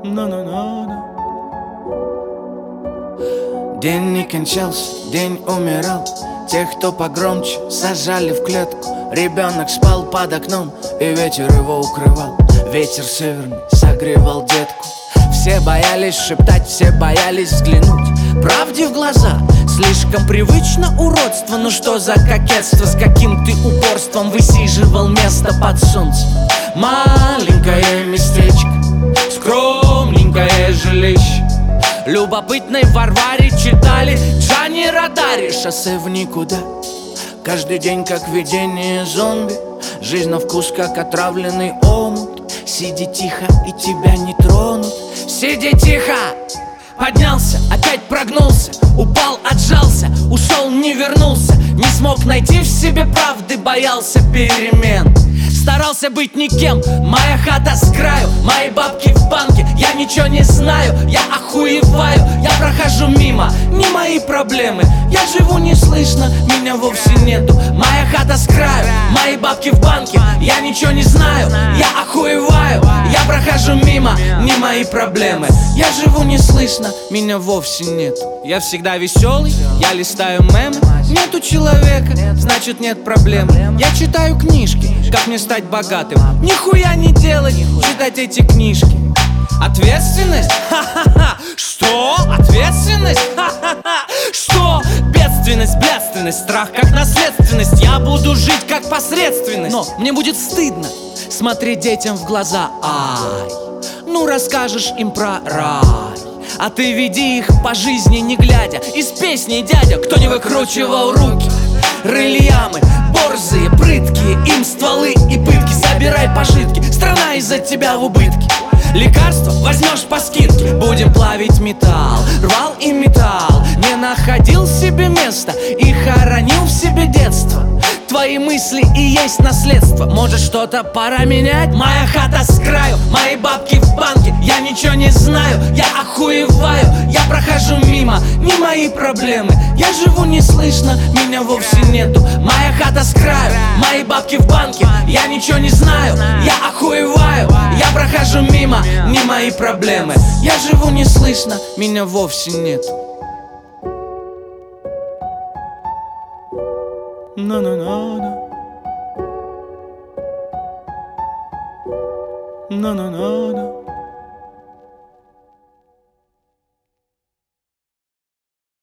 День не кончался, день умирал. Тех, кто погромче, сажали в клетку. Ребенок спал под окном, и ветер его укрывал. Ветер северный согревал детку. Все боялись шептать, все боялись взглянуть правде в глаза. Слишком привычно уродство. Ну что за кокетство, с каким ты упорством высиживал место под солнцем. Маленькое местечко, скромненькое жилище. Любопытной Варваре читали Джани Родари. Шоссе в никуда, каждый день как видение зомби. Жизнь на вкус как отравленный омут. Сиди тихо и тебя не тронут. Сиди тихо! Поднялся, опять прогнулся, упал, отжался, ушел, не вернулся. Не смог найти в себе правды, боялся перемен. Старался быть никем, моя хата с краю, мои бабки в банке. Я ничего не знаю, я охуеваю. Я прохожу мимо, не мои проблемы. Я живу не слышно, меня вовсе нету. Моя хата с краю, мои бабки в банке. Я ничего не знаю, я охуеваю. Я прохожу мимо, не мои проблемы. Я живу не слышно, меня вовсе нету. Я всегда веселый, я листаю мемы. Нету человека, значит нет проблем. Я читаю книжки, как мне стать богатым. Нихуя не делать, читать эти книжки. Ответственность? Ха-ха-ха! Что? Ответственность? Ха-ха-ха! Что? Бедственность, блядственность, страх как наследственность. Я буду жить как посредственность. Но мне будет стыдно смотреть детям в глаза. Ай, ну расскажешь им про рай. А ты веди их по жизни не глядя. Из песни дядя, кто не выкручивал руки. Рыли ямы, борзые, прыткие, им стволы и пытки. Собирай пожитки, страна из-за тебя в убытке. Лекарства возьмешь по скидке. Будем плавить металл, рвал и металл. Не находил себе места и хоронил в себе детство. Твои мысли и есть наследство. Может что-то пора менять? Моя хата с краю, мои бабки в банке. Я ничего не знаю, я охуеваю. Я прохожу мимо, не мои проблемы. Я живу не слышно, меня вовсе нету. Моя хата с краю, мои бабки в банке. Я ничего не знаю, я охуеваю. Я прохожу мимо, не мои проблемы. Я живу не слышно, меня вовсе нету. No.